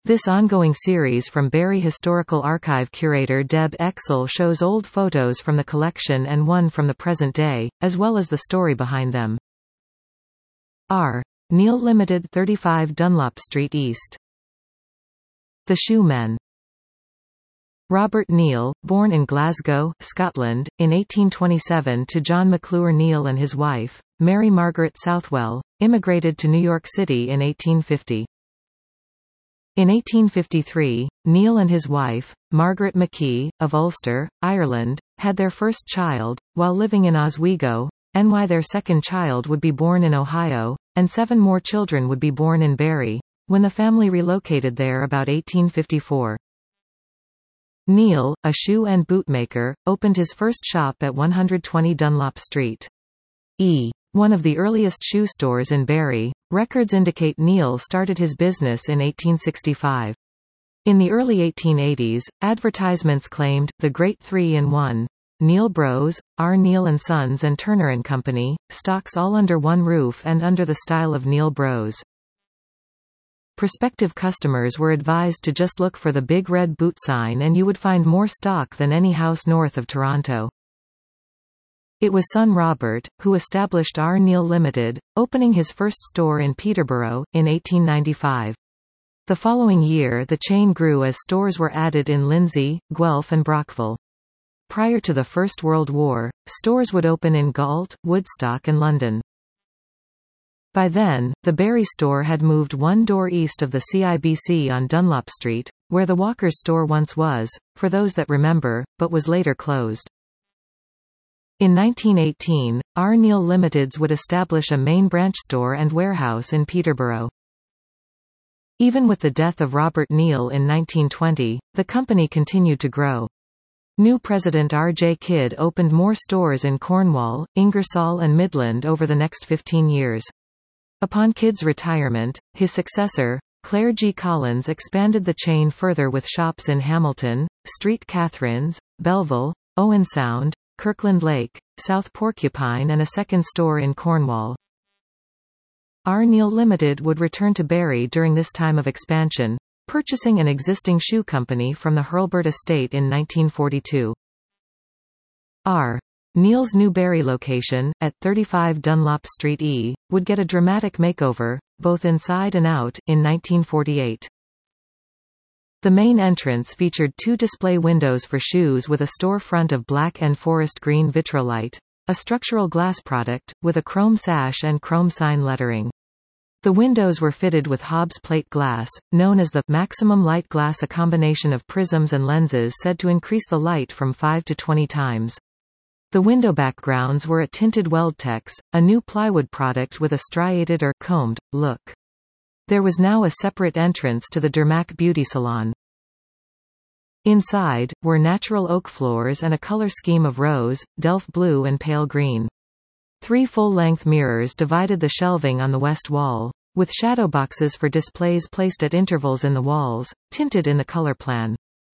This ongoing series from Barrie Historical Archive curator Deb Exel shows old photos from the collection and one from the present day, as well as the story behind them. R. Neil Limited, 35 Dunlop Street East. The Shoe Men. Robert Neil, born in Glasgow, Scotland, in 1827 to John McClure Neil and his wife, Mary Margaret Southwell, immigrated to New York City in 1850. In 1853, Neil and his wife, Margaret McKee, of Ulster, Ireland, had their first child, while living in Oswego, NY. Their second child would be born in Ohio, and 7 more children would be born in Barrie, when the family relocated there about 1854. Neil, a shoe and bootmaker, opened his first shop at 120 Dunlop Street. One of the earliest shoe stores in Barrie. Records indicate Neil started his business in 1865. In the early 1880s, advertisements claimed, the Great 3-in-1, Neil Bros, R. Neil & Sons and Turner & Company, stocks all under one roof and under the style of Neil Bros. Prospective customers were advised to just look for the big red boot sign and you would find more stock than any house north of Toronto. It was son Robert, who established R. Neil Limited, opening his first store in Peterborough, in 1895. The following year the chain grew as stores were added in Lindsay, Guelph and Brockville. Prior to the First World War, stores would open in Galt, Woodstock and London. By then, the Barrie store had moved one door east of the CIBC on Dunlop Street, where the Walker's store once was, for those that remember, but was later closed. In 1918, R. Neil Limiteds would establish a main branch store and warehouse in Peterborough. Even with the death of Robert Neil in 1920, the company continued to grow. New president R. J. Kidd opened more stores in Cornwall, Ingersoll and Midland over the next 15 years. Upon Kidd's retirement, his successor, Claire G. Collins expanded the chain further with shops in Hamilton, St. Catharines, Belleville, Owen Sound, Kirkland Lake, South Porcupine and a second store in Cornwall. R. Neil Limited would return to Barrie during this time of expansion, purchasing an existing shoe company from the Hurlburt estate in 1942. R. Neil's new Barrie location, at 35 Dunlop Street E, would get a dramatic makeover, both inside and out, in 1948. The main entrance featured 2 display windows for shoes with a storefront of black and forest green vitrolite, a structural glass product, with a chrome sash and chrome sign lettering. The windows were fitted with Hobbs plate glass, known as the maximum light glass, a combination of prisms and lenses said to increase the light from 5 to 20 times. The window backgrounds were a tinted Weldtex, a new plywood product with a striated or combed look. There was now a separate entrance to the Dermac beauty salon. Inside, were natural oak floors and a color scheme of rose, delft blue and pale green. 3 full-length mirrors divided the shelving on the west wall, with shadow boxes for displays placed at intervals in the walls, tinted in the color plan.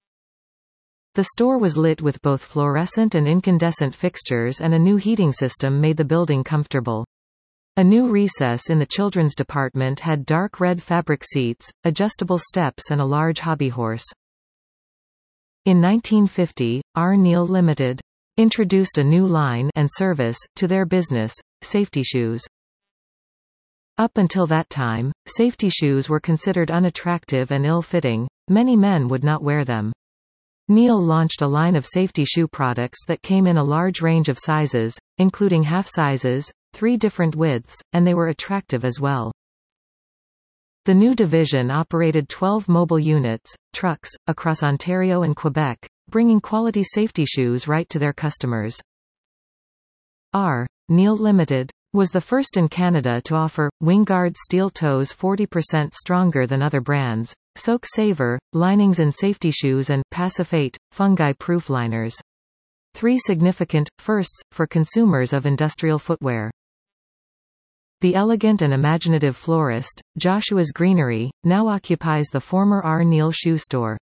The store was lit with both fluorescent and incandescent fixtures and a new heating system made the building comfortable. A new recess in the children's department had dark red fabric seats, adjustable steps and a large hobby horse. In 1950, R. Neil Limited introduced a new line and service to their business, safety shoes. Up until that time, safety shoes were considered unattractive and ill-fitting. Many men would not wear them. Neil launched a line of safety shoe products that came in a large range of sizes, including half sizes, 3 different widths, and they were attractive as well. The new division operated 12 mobile units, trucks, across Ontario and Quebec, bringing quality safety shoes right to their customers. R. Neil Limited was the first in Canada to offer Wingard steel toes 40% stronger than other brands, soak saver, linings in safety shoes and Passifate, fungi-proof liners. 3 significant firsts for consumers of industrial footwear. The elegant and imaginative florist, Joshua's Greenery, now occupies the former R. Neil shoe store.